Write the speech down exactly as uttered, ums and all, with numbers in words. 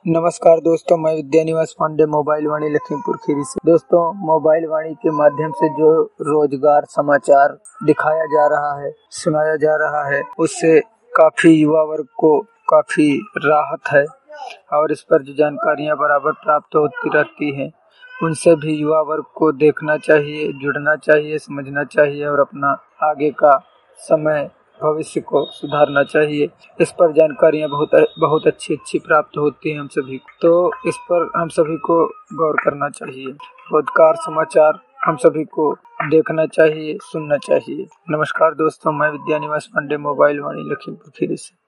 नमस्कार दोस्तों, मैं विद्यानिवास पांडे मोबाइल वाणी लखीमपुर खीरी से। दोस्तों, मोबाइल वाणी के माध्यम से जो रोजगार समाचार दिखाया जा रहा है, सुनाया जा रहा है, उससे काफी युवा वर्ग को काफी राहत है और इस पर जो जानकारियां बराबर प्राप्त होती रहती हैं, उनसे भी युवा वर्ग को देखना चाहिए, जुड़ना चाहिए, समझना चाहिए और अपना आगे का समय भविष्य को सुधारना चाहिए। इस पर जानकारियाँ बहुत बहुत अच्छी अच्छी प्राप्त होती हैं हम सभी को, तो इस पर हम सभी को गौर करना चाहिए। रोजगार समाचार हम सभी को देखना चाहिए, सुनना चाहिए। नमस्कार दोस्तों, मैं विद्यानिवास पांडे मोबाइल वाणी लखीमपुर खीरी से।